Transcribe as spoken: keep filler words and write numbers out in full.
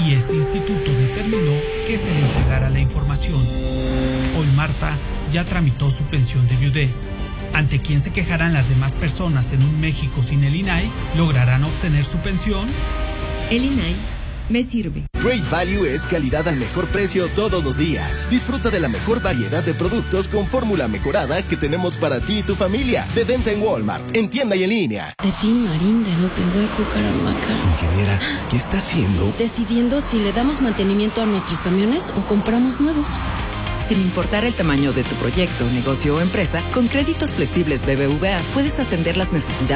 y este instituto determinó que se le entregara la información. Hoy Marta ya tramitó su pensión de viudez. ¿Ante quién se quejarán las demás personas en un México sin el I N A I? ¿Lograrán obtener su pensión? El I N A I me sirve. Great Value es calidad al mejor precio todos los días. Disfruta de la mejor variedad de productos con fórmula mejorada que tenemos para ti y tu familia. De venta en Walmart, en tienda y en línea. De Tin Marín de Lote Hueco, Caramaca. Ingeniera, ¿qué está haciendo? Decidiendo si le damos mantenimiento a nuestros camiones o compramos nuevos. Sin importar el tamaño de tu proyecto, negocio o empresa, con créditos flexibles B B V A puedes atender las necesidades